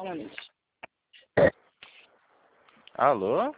realmente. Alô?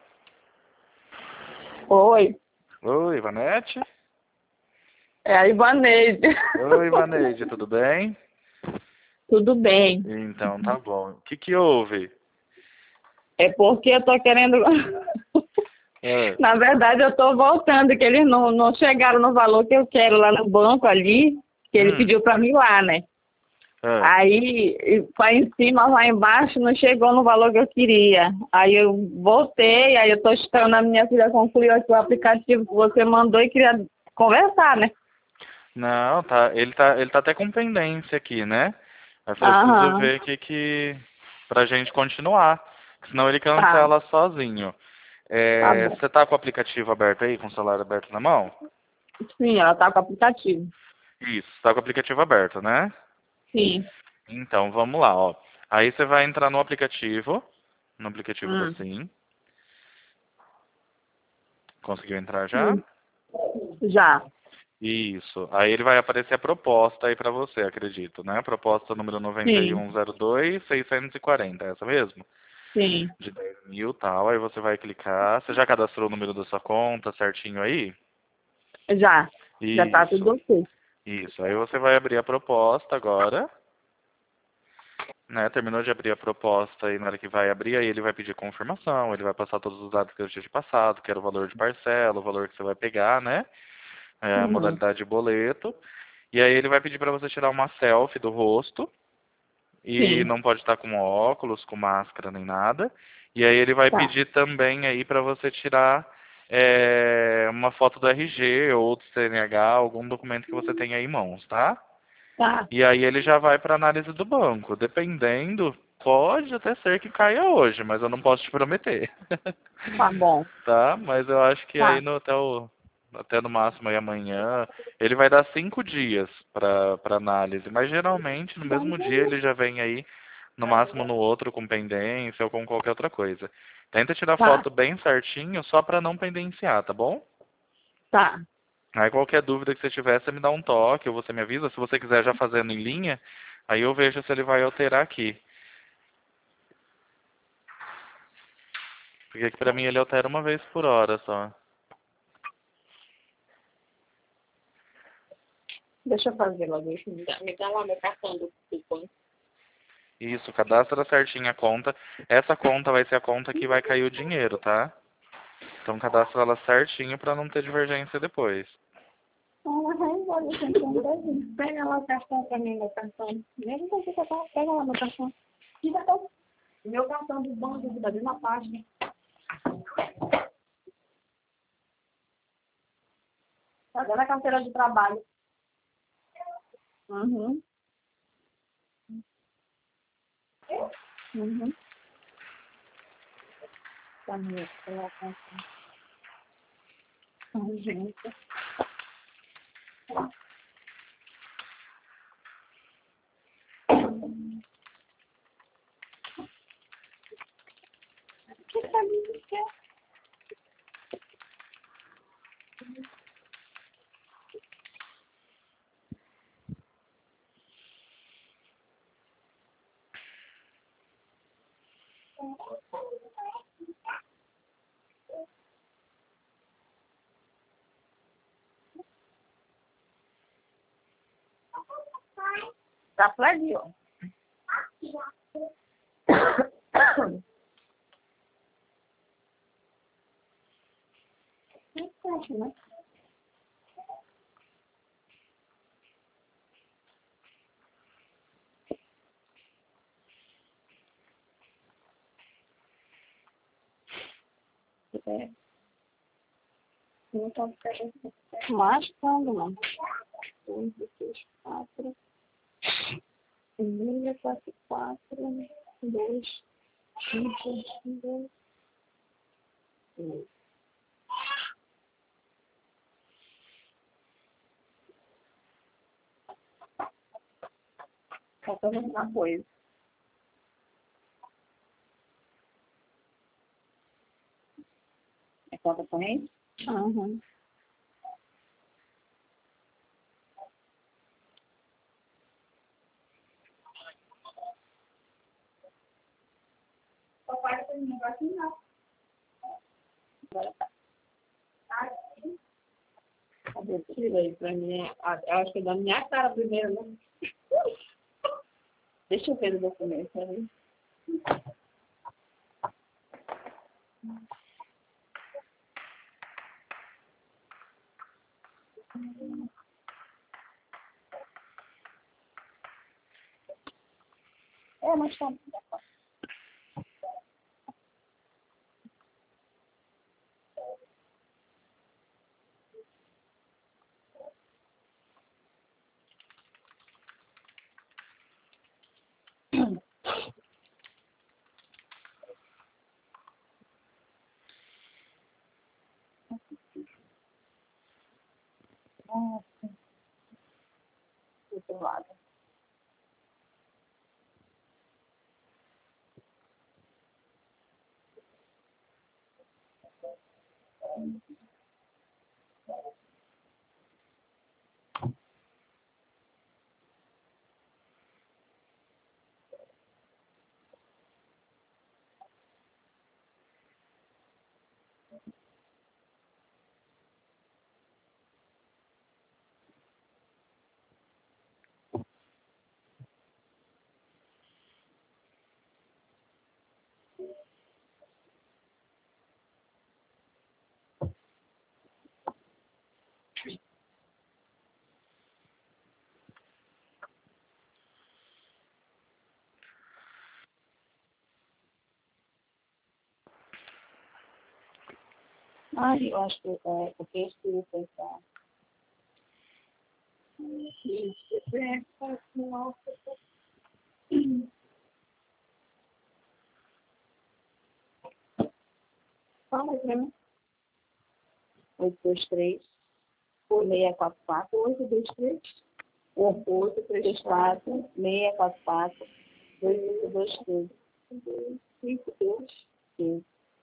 Oi, Oi, Ivanete? é a Ivaneide. Oi, Ivaneide, tudo bem? Tudo bem. Então, tá bom. O que que houve? É porque eu tô querendo... Ah, Na verdade, eu tô voltando, que eles não chegaram no valor que eu quero lá no banco ali, que ele hum, pediu pra mim lá, né? ah, Aí, vai em cima, lá embaixo, não chegou no valor que eu queria. Aí eu voltei, aí eu tô esperando a minha filha concluir aqui o aplicativo que você mandou e queria conversar, né? não, tá. Ele tá até com pendência aqui, né? Mas eu preciso Aham, ver aqui pra gente continuar. Senão ele tá, cancela sozinho. tá bom. Você tá com o aplicativo aberto aí, com o celular aberto na mão? Sim, ela tá com o aplicativo. Isso, tá com o aplicativo aberto, né? Sim. Então, vamos lá, ó. Aí você vai entrar no aplicativo da Hum, Sim. Conseguiu entrar já? hum. Já. Isso. Aí ele vai aparecer a proposta aí pra você, acredito, né? Proposta número Sim, 9102-640, essa mesmo? sim. De 10 mil, tal. Aí você vai clicar. Você já cadastrou o número da sua conta certinho aí? Já. Já tá tudo Isso. ok. Isso. Aí você vai abrir a proposta agora, né? Terminou de abrir a proposta aí na hora que vai abrir, aí ele vai pedir confirmação, ele vai passar todos os dados que eu tinha te passado, que era o valor de parcela, o valor que você vai pegar, né? A Uhum. modalidade de boleto. E aí ele vai pedir para você tirar uma selfie do rosto. E Sim. não pode estar com óculos, com máscara nem nada. E aí ele vai Tá. pedir também aí para você tirar uma foto do RG ou do CNH, algum documento que você tenha aí em mãos, tá? Tá. E aí ele já vai para análise do banco. Dependendo, pode até ser que caia hoje, mas eu não posso te prometer. Tá bom. Tá? Mas eu acho que aí Tá. no até no máximo aí amanhã, ele vai dar 5 dias para análise, mas geralmente no mesmo dia ele já vem aí, no máximo no outro com pendência ou com qualquer outra coisa. Tenta tirar Tá. foto bem certinho só para não pendenciar, tá bom? Tá. Aí qualquer dúvida que você tiver, você me dá um toque ou você me avisa. Se você quiser já fazendo em linha, aí eu vejo se ele vai alterar aqui. Porque aqui pra mim ele altera uma vez por hora só. Deixa eu fazer logo isso. Me dá lá meu cartão do banco. Isso, cadastra certinho a conta. Essa conta vai ser a conta que vai cair o dinheiro, tá? Então cadastra ela certinho pra não ter divergência depois. Pega lá o cartão pra mim, meu cartão. Mesmo que você tá, pega lá meu cartão. Fica até meu cartão do banco da mesma página. Tá dando a carteira de trabalho. Uhum. Uhum. Tá minha, coloca urgência. Que caminho que é? Tá por ali, ó. Né? É. Não tá pegando. Mais quando, mano? 1, 2, 3, 4. 1, 4, 4, 2, 5, 2, 1. Falta uma coisa. É conta corrente? Aham. Cadê? Tira aí pra mim. Eu acho que é da minha cara primeiro, né? Deixa eu ver o documento, peraí. Mas tá. Sim. Do outro lado. Eu acho que o texto ia pensar. Fala aí pra mim. 823 644 823 834 644 2823 52 15.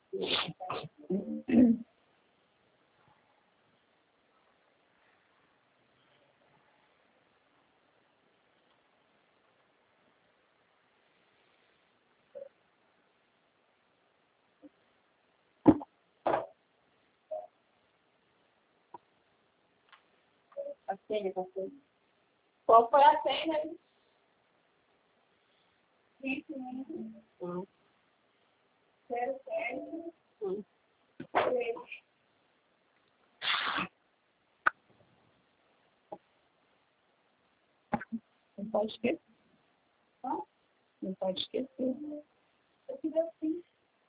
A senha, tá certo? Qual foi a senha aí? Hum. 07. Não pode esquecer. Não pode esquecer. Eu fiz assim.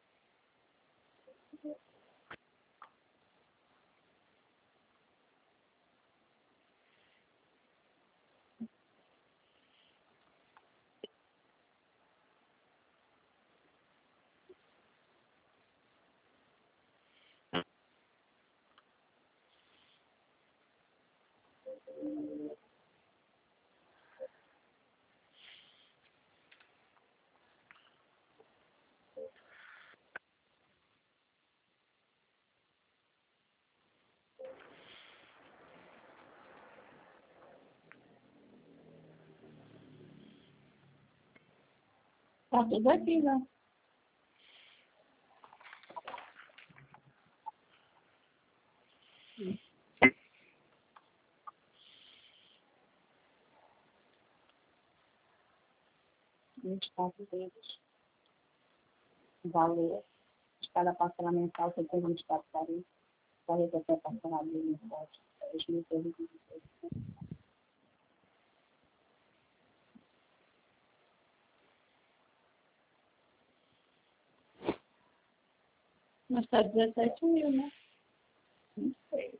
Tá tudo aqui, né? Hum. 24 dedos. Valor. De cada parcela mensal, você tem 24 tarifas. Valor até parcelar de imposto. 2.316. Mas está 17 mil, né? Não sei.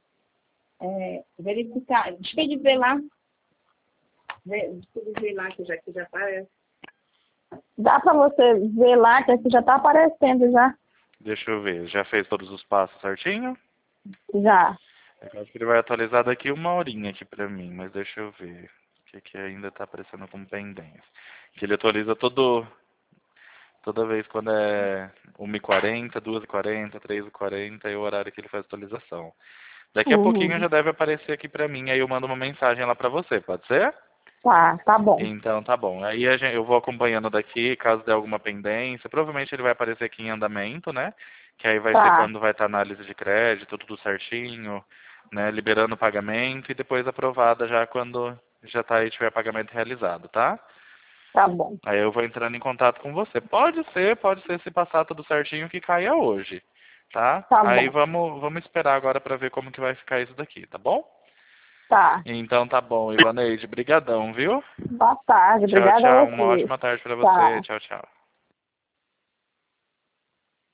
Verificar. Deixa eu ver lá. Deixa eu ver lá que já aparece. Dá para você ver lá que aqui já está aparecendo já. Deixa eu ver. Já fez todos os passos certinho? Já. Eu acho que ele vai atualizar daqui uma horinha aqui pra mim, mas deixa eu ver. O que ainda tá aparecendo como pendência. Que ele atualiza toda vez quando é 1h40, 2h40, 3h40 é o horário que ele faz a atualização. Daqui a pouquinho já deve aparecer aqui pra mim, aí eu mando uma mensagem lá pra você, pode ser? Tá bom. Então tá bom. Aí eu vou acompanhando daqui, caso dê alguma pendência. Provavelmente ele vai aparecer aqui em andamento, né? Que aí vai ser Tá, quando vai estar análise de crédito, tudo certinho, né? Liberando o pagamento e depois aprovada já quando já tá aí tiver pagamento realizado, tá? tá bom. Aí eu vou entrando em contato com você. Pode ser se passar tudo certinho que caia hoje, tá? Tá Aí bom. vamos esperar agora para ver como que vai ficar isso daqui, tá bom? Tá. Então tá bom, Ivaneide. Brigadão, viu? Boa tarde. Tchau, Obrigada a tchau. Uma você. ótima tarde para você. Tchau. Tchau, tchau.